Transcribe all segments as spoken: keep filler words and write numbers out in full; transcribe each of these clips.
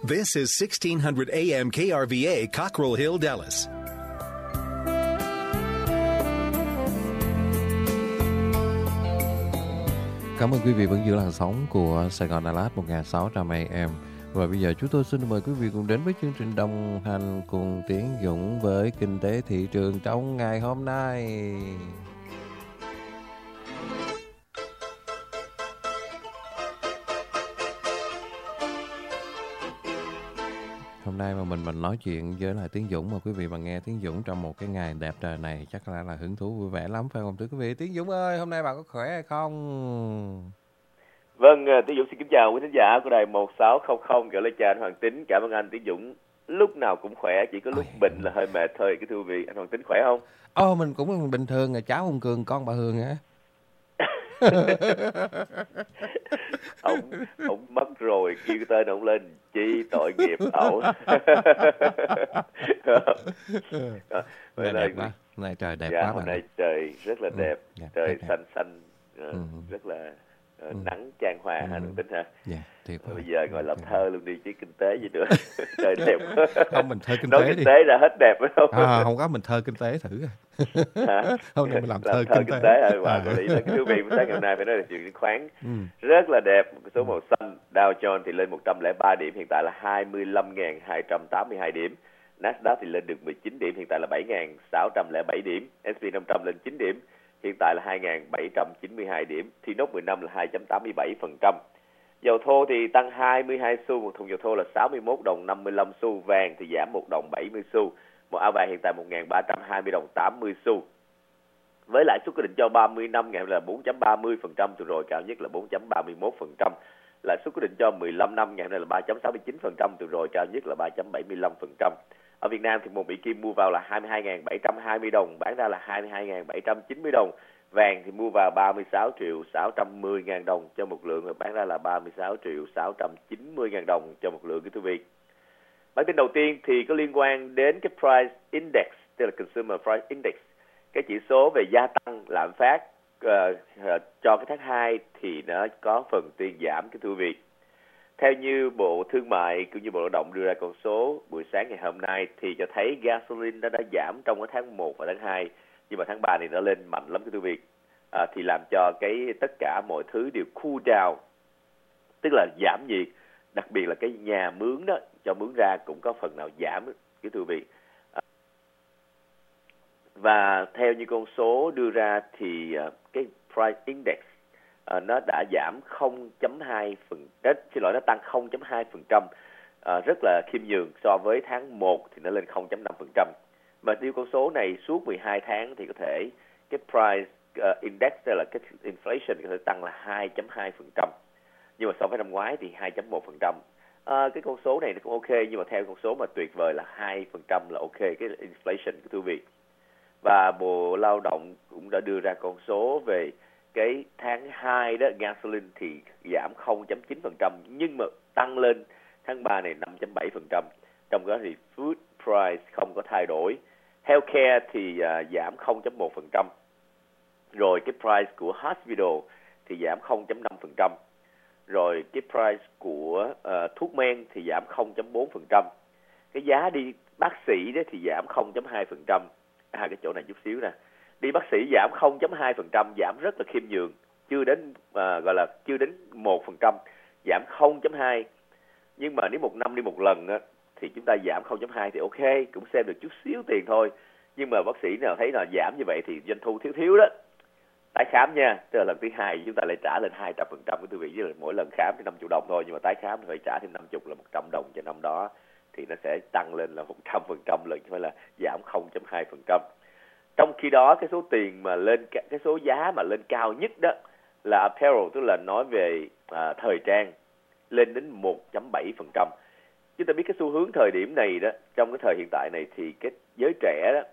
This is sixteen hundred A M K R V A, Cockrell Hill, Dallas. Cảm ơn quý vị vẫn giữ làn sóng của Sài Gòn Đà Lạt một nghìn sáu trăm A M. Và bây giờ chúng tôi xin mời quý vị cùng đến với chương trình đồng hành cùng Tiến Dũng với kinh tế thị trường trong ngày hôm nay. Hôm nay mà mình mình nói chuyện với lại Tiến Dũng mà quý vị mà nghe Tiến Dũng trong một cái ngày đẹp trời này chắc là là hứng thú vui vẻ lắm phải không thưa quý vị? Tiến Dũng ơi, hôm nay bạn có khỏe hay không? Vâng, Tiến Dũng xin kính chào quý thính giả của đài một sáu không không, gọi là cha anh Hoàng Tính. Cảm ơn anh Tiến Dũng, lúc nào cũng khỏe, chỉ có lúc Ôi. bệnh là hơi mệt thôi. Cái thưa quý vị, anh Hoàng Tính khỏe không? Ồ, oh, mình cũng bình thường, là cháu ông Cường, con bà Hường hả? ông ông mất rồi, kêu cái tên ông lên chi tội nghiệp ẩu. Này đẹp quá, này trời đẹp dạ, quá. Hôm nay trời rất là đẹp, ừ, dạ, trời đẹp, xanh đẹp. xanh, uh, ừ. rất là uh, ừ. nắng chan hòa ừ. ha, Đường Tính ha. Dạ, thiệt bây giờ ngồi làm thơ luôn đi chứ kinh tế gì nữa. Trời đẹp. Không, mình thơ kinh nói tế kinh đi. tế ra hết đẹp phải không? À, không có, mình thơ kinh tế thử. Hả? Hôm nay mình làm, làm thơ, thơ kinh, kinh tế. tế rồi. Và lý là cái thú vị của sáng ngày hôm nay phải nói là chuyện khoáng ừ. rất là đẹp. Số màu xanh, Dow Jones thì lên một trăm lẻ ba điểm, hiện tại là hai mươi lăm nghìn hai trăm tám mươi hai điểm. Nasdaq thì lên được mười chín điểm, hiện tại là bảy nghìn sáu trăm lẻ bảy điểm. S and P năm trăm lên chín điểm, hiện tại là hai nghìn bảy trăm chín mươi hai điểm. T N O P mười lăm là hai phẩy tám mươi bảy phần trăm. Dầu thô thì tăng hai mươi hai xu, một thùng dầu thô là sáu mươi mốt đồng năm mươi lăm xu. Vàng thì giảm một đồng bảy mươi xu. Một ao vàng hiện tại một nghìn ba trăm hai mươi đồng tám mươi xu. Với lãi suất quyết định cho ba mươi năm ngày là bốn phẩy ba mươi phần trăm, từ rồi cao nhất là bốn phẩy ba mươi mốt phần trăm. Lãi suất quyết định cho mười lăm năm ngày là ba phẩy sáu mươi chín phần trăm, từ rồi cao nhất là ba phẩy bảy mươi lăm phần trăm. Ở Việt Nam thì một Mỹ Kim mua vào là hai mươi hai nghìn bảy trăm hai mươi đồng, bán ra là hai mươi hai nghìn bảy trăm chín mươi đồng. Vàng thì mua vào ba mươi sáu triệu sáu trăm mười ngàn đồng cho một lượng, và bán ra là ba mươi sáu triệu sáu trăm chín mươi ngàn đồng cho một lượng, quý quý vị. Bản tin đầu tiên thì có liên quan đến cái Price Index, tức là Consumer Price Index, cái chỉ số về gia tăng lạm phát uh, uh, cho cái tháng hai thì nó có phần tuyên giảm, cái thưa quý vị. Theo như Bộ Thương mại cũng như Bộ Lao động đưa ra con số buổi sáng ngày hôm nay thì cho thấy gasoline nó đã giảm trong cái tháng một và tháng hai, nhưng mà tháng ba thì nó lên mạnh lắm, cái thưa quý vị. À, thì làm cho cái tất cả mọi thứ đều cool down, tức là giảm nhiệt, đặc biệt là cái nhà mướn đó, cho mướn ra cũng có phần nào giảm, cái thưa quý vị. À, và theo như con số đưa ra thì uh, cái Price Index uh, nó đã giảm không phẩy hai phần trăm, xin lỗi, nó tăng không phẩy hai phần trăm, uh, rất là khiêm nhường. So với tháng một thì nó lên không phẩy năm phần trăm. Mà tiêu con số này suốt mười hai tháng thì có thể cái Price uh, Index, tức là cái inflation có thể tăng là hai phẩy hai phần trăm. Nhưng mà so với năm ngoái thì hai phẩy một phần trăm. À, cái con số này nó cũng ok, nhưng mà theo con số mà tuyệt vời là hai phần trăm là ok, cái inflation, cái thưa quý vị. Và Bộ Lao động cũng đã đưa ra con số về cái tháng hai đó, gasoline thì giảm không phẩy chín phần trăm, nhưng mà tăng lên tháng ba này năm phẩy bảy phần trăm. Trong đó thì food price không có thay đổi. Healthcare thì uh, giảm không phẩy một phần trăm. Rồi cái price của hospital thì giảm không phẩy năm phần trăm. Rồi cái price của uh, thuốc men thì giảm không phẩy bốn phần trăm. Cái giá đi bác sĩ đó thì giảm không phẩy hai phần trăm. À, cái chỗ này chút xíu nè. Đi bác sĩ giảm không phẩy hai phần trăm, giảm rất là khiêm nhường, chưa đến uh, gọi là chưa đến một phần trăm, giảm không phẩy hai. Nhưng mà nếu một năm đi một lần á, thì chúng ta giảm không phẩy hai thì ok, cũng xem được chút xíu tiền thôi. Nhưng mà bác sĩ nào thấy là giảm như vậy thì doanh thu thiếu thiếu đó, tái khám nha, tức là lần thứ hai chúng ta lại trả lên hai trăm phần trăm, cái quý vị, với mỗi lần khám thì năm mươi đồng thôi, nhưng mà tái khám thì phải trả thêm năm mươi là một trăm đồng cho năm đó, thì nó sẽ tăng lên là một trăm phần trăm lần, chứ không phải là giảm không phẩy hai phần trăm. Trong khi đó cái số tiền mà lên, cái số giá mà lên cao nhất đó là apparel, tức là nói về à, thời trang, lên đến một phẩy bảy phần trăm. Chúng ta biết cái xu hướng thời điểm này đó, trong cái thời hiện tại này thì cái giới trẻ đó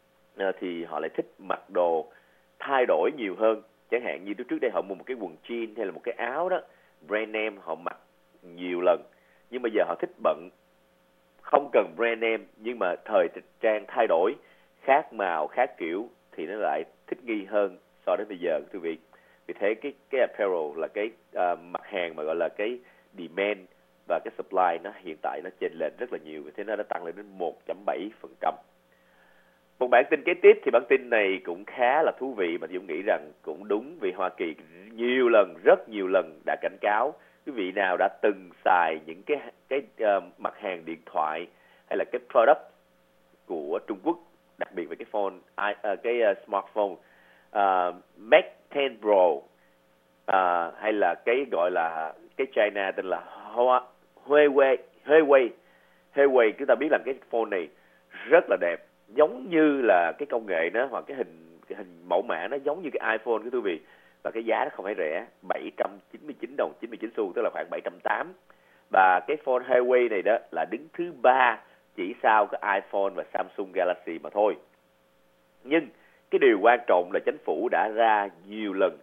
à, thì họ lại thích mặc đồ thay đổi nhiều hơn. Chẳng hạn như trước đây họ mua một cái quần jean hay là một cái áo đó, brand name họ mặc nhiều lần, nhưng bây giờ họ thích bận không cần brand name, nhưng mà thời trang thay đổi, khác màu, khác kiểu thì nó lại thích nghi hơn so đến bây giờ, quý vị. Vì thế cái cái apparel là cái uh, mặt hàng mà gọi là cái demand và cái supply nó hiện tại nó chênh lệch rất là nhiều, thế nó đã tăng lên đến một phẩy bảy phần trăm. Một bản tin kế tiếp thì bản tin này cũng khá là thú vị mà Dũng nghĩ rằng cũng đúng, vì Hoa Kỳ nhiều lần, rất nhiều lần đã cảnh cáo quý vị nào đã từng xài những cái cái uh, mặt hàng điện thoại hay là cái product của Trung Quốc, đặc biệt về cái phone, uh, cái uh, smartphone uh, Mate mười Pro uh, hay là cái gọi là cái China tên là Huawei, Huawei, Huawei, chúng ta biết là cái phone này rất là đẹp, giống như là cái công nghệ nó hoặc cái hình cái hình mẫu mã nó giống như cái iPhone của quý vị, và cái giá nó không phải rẻ, bảy trăm chín mươi chín đồng chín mươi chín xu, tức là khoảng bảy trăm tám mươi. Và cái phone Huawei này đó là đứng thứ ba chỉ sau cái iPhone và Samsung Galaxy mà thôi. Nhưng cái điều quan trọng là chính phủ đã ra nhiều lần,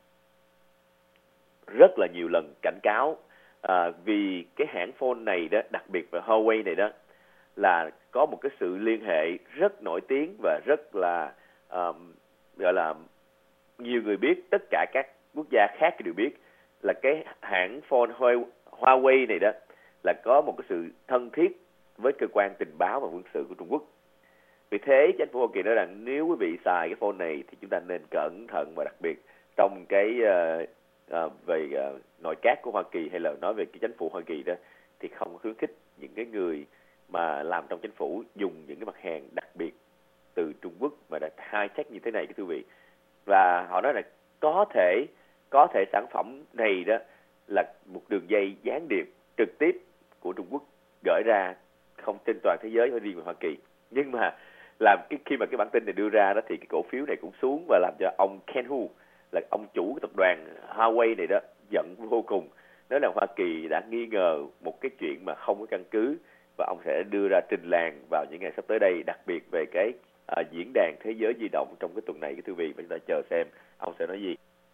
rất là nhiều lần cảnh cáo à, vì cái hãng phone này đó, đặc biệt là Huawei này đó, là có một cái sự liên hệ rất nổi tiếng và rất là um, gọi là nhiều người biết, tất cả các quốc gia khác đều biết là cái hãng phone Huawei này đó là có một cái sự thân thiết với cơ quan tình báo và quân sự của Trung Quốc. Vì thế chính phủ Hoa Kỳ nói rằng nếu quý vị xài cái phone này thì chúng ta nên cẩn thận, và đặc biệt trong cái uh, uh, về uh, nội các của Hoa Kỳ hay là nói về cái chính phủ Hoa Kỳ đó thì không khuyến khích những cái người mà làm trong chính phủ dùng những cái mặt hàng đặc biệt từ Trung Quốc mà đã high-tech như thế này, quý vị. Và họ nói là có thể có thể sản phẩm này đó là một đường dây gián điệp trực tiếp của Trung Quốc gửi ra không trên toàn thế giới, phải riêng về Hoa Kỳ. Nhưng mà làm cái khi mà cái bản tin này đưa ra đó thì cái cổ phiếu này cũng xuống, và làm cho ông Ken Hu là ông chủ của tập đoàn Huawei này đó giận vô cùng, nói là Hoa Kỳ đã nghi ngờ một cái chuyện mà không có căn cứ, và ông sẽ đưa ra trình làng vào những ngày sắp tới đây, đặc biệt về cái à, diễn đàn thế giới di động trong cái tuần này, cái quý vị, và chúng ta chờ xem ông sẽ nói gì.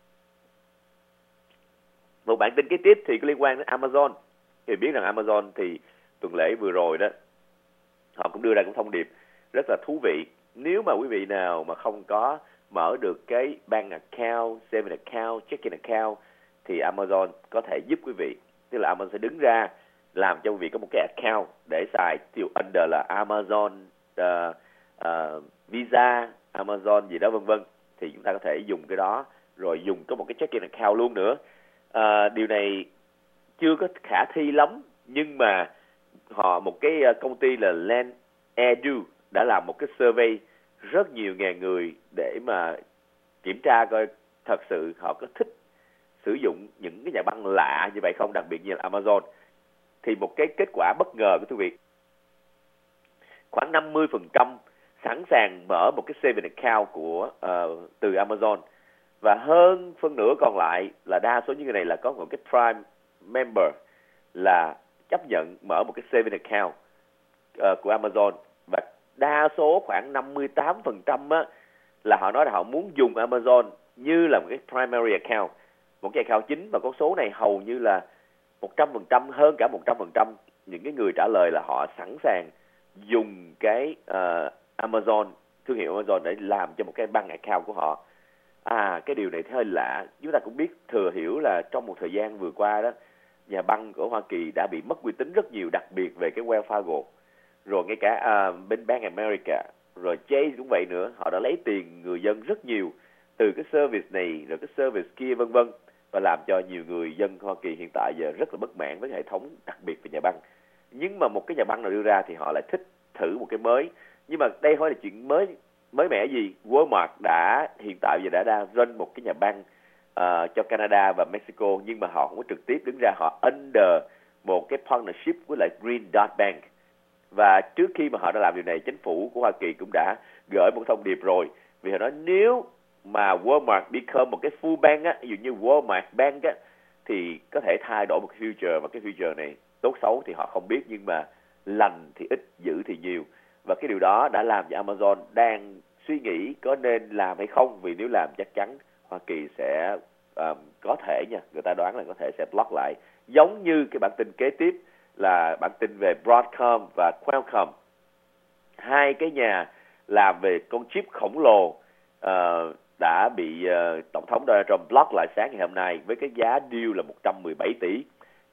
Một bản tin kế tiếp thì có liên quan đến Amazon. Thì biết rằng Amazon thì tuần lễ vừa rồi đó họ cũng đưa ra một thông điệp rất là thú vị. Nếu mà quý vị nào mà không có mở được cái bank account, saving account, checking account thì Amazon có thể giúp quý vị. Tức là Amazon sẽ đứng ra làm cho quý vị có một cái account để xài, tiêu under là Amazon uh, uh, Visa, Amazon gì đó vân vân, thì chúng ta có thể dùng cái đó rồi dùng có một cái checking account luôn nữa. Uh, điều này chưa có khả thi lắm, nhưng mà họ một cái công ty là Land Edu đã làm một cái survey rất nhiều ngàn người để mà kiểm tra coi thật sự họ có thích sử dụng những cái nhà băng lạ như vậy không, đặc biệt như là Amazon. Thì một cái kết quả bất ngờ của quý vị, khoảng năm mươi phần trăm sẵn sàng mở một cái saving account của uh, từ Amazon, và hơn phân nửa còn lại là đa số những người này là có một cái Prime member, là chấp nhận mở một cái saving account uh, của Amazon. Và đa số khoảng năm mươi tám phần trăm á, là họ nói là họ muốn dùng Amazon như là một cái primary account, một cái account chính. Và con số này hầu như là một trăm phần trăm, hơn cả một trăm phần trăm những cái người trả lời là họ sẵn sàng dùng cái uh, Amazon, thương hiệu Amazon để làm cho một cái bank account của họ. À, cái điều này hơi lạ. Chúng ta cũng biết, thừa hiểu là trong một thời gian vừa qua đó, nhà băng của Hoa Kỳ đã bị mất uy tín rất nhiều, đặc biệt về cái Wells Fargo, rồi ngay cả uh, bên Bank America, rồi Chase cũng vậy nữa. Họ đã lấy tiền người dân rất nhiều từ cái service này rồi cái service kia vân vân, và làm cho nhiều người dân Hoa Kỳ hiện tại giờ rất là bất mãn với hệ thống, đặc biệt về nhà băng. Nhưng mà một cái nhà băng nào đưa ra thì họ lại thích thử một cái mới. Nhưng mà đây không phải là chuyện mới mới mẻ gì. Walmart đã hiện tại giờ đã đã run một cái nhà băng uh, cho Canada và Mexico, nhưng mà họ không có trực tiếp đứng ra, họ under một cái partnership với lại Green Dot Bank. Và trước khi mà họ đã làm điều này, chính phủ của Hoa Kỳ cũng đã gửi một thông điệp rồi, vì họ nói nếu mà Walmart become một cái full bank á, ví dụ như Walmart Bank á, thì có thể thay đổi một cái future, và cái future này tốt xấu thì họ không biết, nhưng mà lành thì ít, dữ thì nhiều. Và cái điều đó đã làm cho Amazon đang suy nghĩ có nên làm hay không, vì nếu làm chắc chắn Hoa Kỳ sẽ um, có thể nha, người ta đoán là có thể sẽ block lại, giống như cái bản tin kế tiếp là bản tin về Broadcom và Qualcomm, hai cái nhà làm về con chip khổng lồ uh, đã bị uh, Tổng thống Donald Trump block lại sáng ngày hôm nay với cái giá deal là một trăm mười bảy tỷ.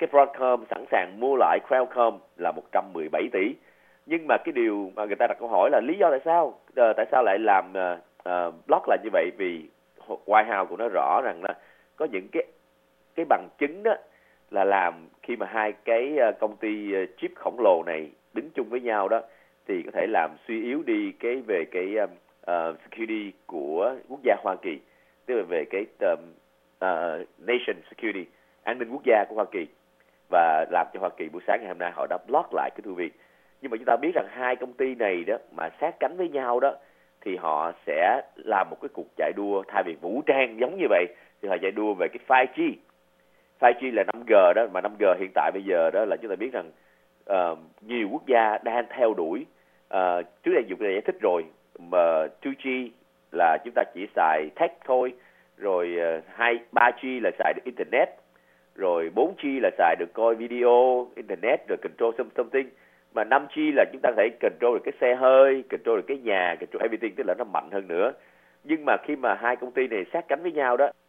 cái Broadcom sẵn sàng mua lại Qualcomm là một trăm mười bảy tỷ. Nhưng mà cái điều mà người ta đặt câu hỏi là lý do tại sao? À, tại sao lại làm uh, uh, block lại như vậy? Vì White House cũng nói rõ rằng là có những cái cái bằng chứng đó là làm khi mà hai cái uh, công ty uh, chip khổng lồ này đứng chung với nhau đó thì có thể làm suy yếu đi cái về cái um, uh, security của quốc gia Hoa Kỳ, tức là về cái um, uh, nation security, an ninh quốc gia của Hoa Kỳ, và làm cho Hoa Kỳ buổi sáng ngày hôm nay họ đã block lại cái thư viện. Nhưng mà chúng ta biết rằng hai công ty này đó mà sát cánh với nhau đó thì họ sẽ làm một cái cuộc chạy đua, thay vì vũ trang giống như vậy thì họ chạy đua về cái five G. five G là năm G đó, mà năm G hiện tại bây giờ đó là chúng ta biết rằng uh, nhiều quốc gia đang theo đuổi. Uh, trước đây dùng cái giải thích rồi, mà two G là chúng ta chỉ xài text thôi, rồi uh, hai ba G là xài được internet, rồi bốn G là xài được coi video, internet, rồi control something. Mà năm G là chúng ta có thể control được cái xe hơi, control được cái nhà, control everything, tức là nó mạnh hơn nữa. Nhưng mà khi mà hai công ty này sát cánh với nhau đó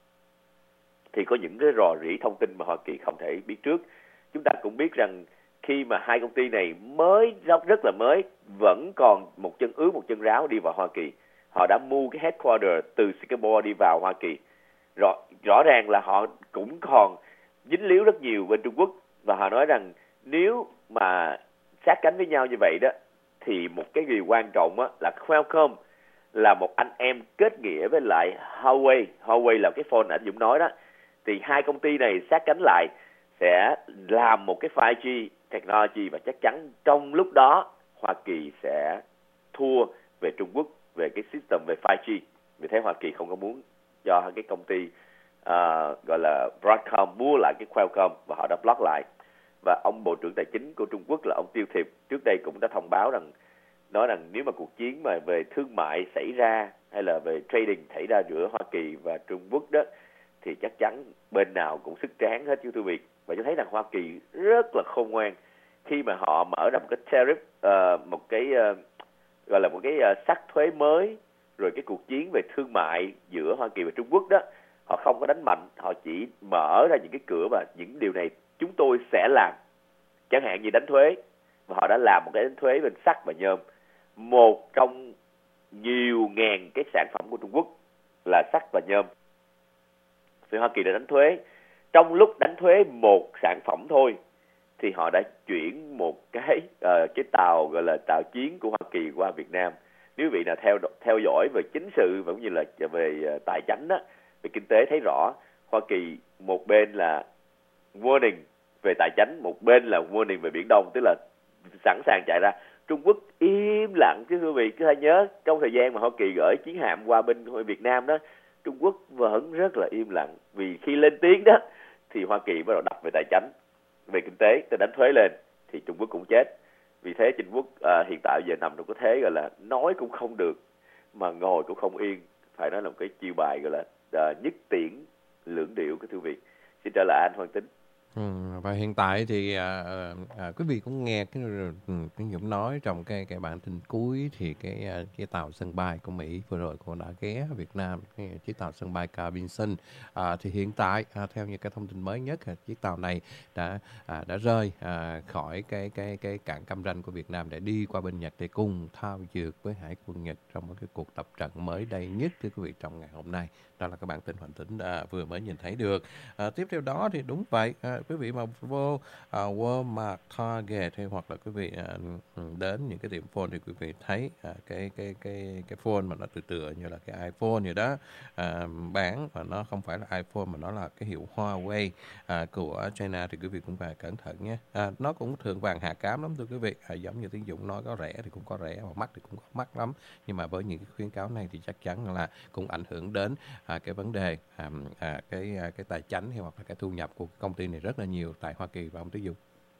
thì có những cái rò rỉ thông tin mà Hoa Kỳ không thể biết trước. Chúng ta cũng biết rằng khi mà hai công ty này mới rất, rất là mới, vẫn còn một chân ướt một chân ráo đi vào Hoa Kỳ. Họ đã mua cái headquarter từ Singapore đi vào Hoa Kỳ. Rõ, rõ ràng là họ cũng còn dính líu rất nhiều bên Trung Quốc. Và họ nói rằng nếu mà sát cánh với nhau như vậy đó thì một cái điều quan trọng á, là Qualcomm là một anh em kết nghĩa với lại Huawei. Huawei là cái phone anh Dũng nói đó. Thì hai công ty này sát cánh lại sẽ làm một cái five G technology, và chắc chắn trong lúc đó Hoa Kỳ sẽ thua về Trung Quốc về cái system về five G. Vì thế Hoa Kỳ không có muốn cho cái công ty uh, gọi là Broadcom mua lại cái Qualcomm, và họ đã block lại. Và ông Bộ trưởng Tài chính của Trung Quốc là ông Tiêu Thiệp trước đây cũng đã thông báo rằng, nói rằng nếu mà cuộc chiến mà về thương mại xảy ra hay là về trading xảy ra giữa Hoa Kỳ và Trung Quốc đó thì chắc chắn bên nào cũng sức tráng hết, chú Thư Việt. Và tôi thấy rằng Hoa Kỳ rất là khôn ngoan khi mà họ mở ra một cái tariff, uh, một cái uh, gọi là một cái uh, sắc thuế mới, rồi cái cuộc chiến về thương mại giữa Hoa Kỳ và Trung Quốc đó, họ không có đánh mạnh, họ chỉ mở ra những cái cửa và những điều này chúng tôi sẽ làm, chẳng hạn như đánh thuế. Và họ đã làm một cái đánh thuế bên sắt và nhôm, một trong nhiều ngàn cái sản phẩm của Trung Quốc là sắt và nhôm. Thì Hoa Kỳ đã đánh thuế. Trong lúc đánh thuế một sản phẩm thôi thì họ đã chuyển một cái uh, cái tàu gọi là tàu chiến của Hoa Kỳ qua Việt Nam. Nếu vị nào theo theo dõi về chính sự và cũng như là về uh, tài chánh đó, về kinh tế thấy rõ, Hoa Kỳ một bên là warning về tài chánh, một bên là warning về Biển Đông, tức là sẵn sàng chạy ra. Trung Quốc im lặng, chứ quý vị cứ hãy nhớ trong thời gian mà Hoa Kỳ gửi chiến hạm qua bên Việt Nam đó, Trung Quốc vẫn rất là im lặng, vì khi lên tiếng đó thì Hoa Kỳ bắt đầu đập về tài chánh, về kinh tế, từ đánh thuế lên thì Trung Quốc cũng chết. Vì thế Trung Quốc à, hiện tại giờ nằm trong cái thế gọi là nói cũng không được mà ngồi cũng không yên, phải nói là một cái chiêu bài gọi là à, nhất tiễn lưỡng điệu của Thư Việt. Xin trở lại anh Hoàng Tính. Ừ, và hiện tại thì à, à, quý vị cũng nghe cái cái Dũng nói trong cái cái bản tin cuối thì cái cái tàu sân bay của Mỹ vừa rồi cũng đã ghé Việt Nam, cái chiếc tàu sân bay Carl Vinson. À, thì hiện tại à, theo như cái thông tin mới nhất, chiếc tàu này đã à, đã rơi à, khỏi cái cái cái cảng Cam Ranh của Việt Nam để đi qua bên Nhật để cùng thao dượt với Hải quân Nhật trong một cái cuộc tập trận mới đây nhất thưa quý vị trong ngày hôm nay. Đó là cái bản tin Hoàng Tính à, vừa mới nhìn thấy được. À, tiếp theo đó thì đúng vậy, à, quý vị mà vô uh, Walmart, Target hay hoặc là quý vị uh, đến những cái tiệm phone thì quý vị thấy uh, cái cái cái cái phone mà nó tựa tựa như là cái iPhone vậy đó, uh, bán và nó không phải là iPhone mà nó là cái hiệu Huawei uh, của China thì quý vị cũng phải cẩn thận nhé. Uh, nó cũng thường vàng hạ cám lắm thưa quý vị. Uh, giống như Tiến Dũng nói, có rẻ thì cũng có rẻ, mà mắc thì cũng có mắc lắm. Nhưng mà với những cái khuyến cáo này thì chắc chắn là cũng ảnh hưởng đến uh, cái vấn đề uh, uh, cái uh, cái tài chánh hay hoặc là cái thu nhập của công ty này rất là nhiều tại Hoa Kỳ và ông Tiến Dũng.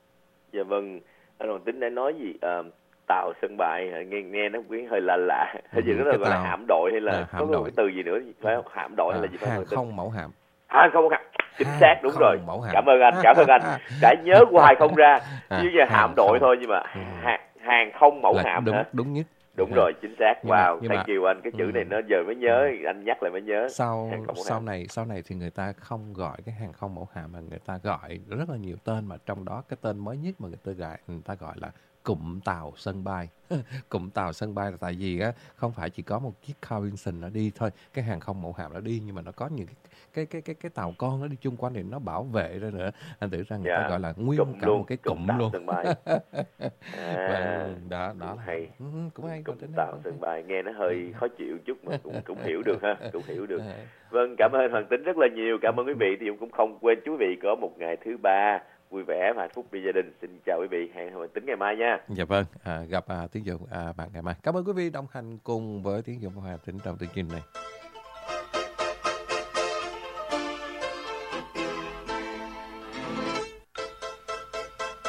Dạ vâng, anh Hoàng Tính đã nói gì uh, tàu sân bay nghe nghe nó cũng hơi lạ lạ, hay gì đó là gọi là hạm đội hay là à, có một cái từ gì nữa phải không? Hạm đội à, hay là gì phải hàng không mẫu hạm. À không hạm, chính xác đúng rồi. Cảm ơn anh, cảm ơn anh. Đã nhớ hoài không ra. Chứ giờ hạm đội thôi nhưng mà hàng hàng không mẫu hạm đúng hả? đúng nhất. Đúng rồi, chính xác. Nhưng mà- Wow, nhưng thank mà- you anh. Cái chữ Ừ. này nó giờ mới nhớ, anh nhắc lại mới nhớ. sau Hàng không mẫu sau hạm. này sau này thì người ta không gọi cái hàng không mẫu hạm mà người ta gọi rất là nhiều tên, mà trong đó cái tên mới nhất mà người ta gọi người ta gọi là cụm tàu sân bay. Cụm tàu sân bay là tại vì á không phải chỉ có một chiếc Robinson nó đi thôi, cái hàng không mẫu hạm nó đi, nhưng mà nó có những cái cái cái cái cái tàu con nó đi chung quanh thì nó bảo vệ ra nữa, thành thử ra người ta Dạ. gọi là nguyên Cụm cả luôn, một cái cụm cụm tàu luôn. sân bay. À, Vâng, đó đó cũng là hay. ừ, cũng hay Cụm còn tính tàu sân bay nghe nó hơi Ừ. khó chịu chút mà cũng cũng hiểu được ha, cũng hiểu được. À, Vâng, cảm ơn Hoàng Tính rất là nhiều. Cảm ơn quý vị. Thì cũng không quên quý vị có một ngày thứ ba vui vẻ và hạnh phúc bên gia đình. Xin chào quý vị. Hẹn Hoàng Tính ngày mai nha. Dạ vâng, à, gặp à, Tiến Dũng à, bạn ngày mai. Cảm ơn quý vị đồng hành cùng với Tiến Dũng và Hà Tĩnh trong chương trình này.